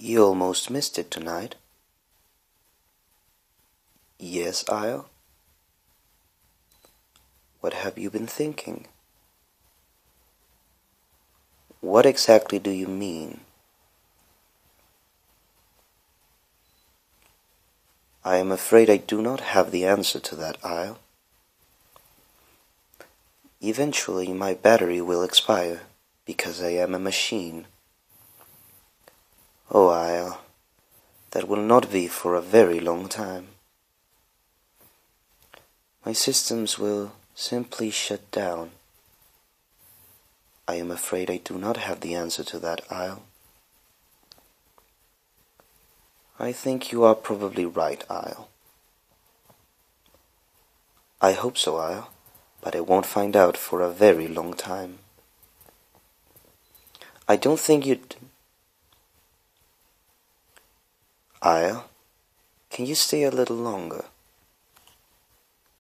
You almost missed it tonight. Yes, Isle? What have you been thinking? What exactly do you mean? I am afraid I do not have the answer to that, Isle. Eventually my battery will expire, because I am a machine. Oh, Isle, that will not be for a very long time. My systems will simply shut down. I am afraid I do not have the answer to that, Isle. I think you are probably right, Isle. I hope so, Isle, but I won't find out for a very long time. I don't think you'd... Isle, can you stay a little longer?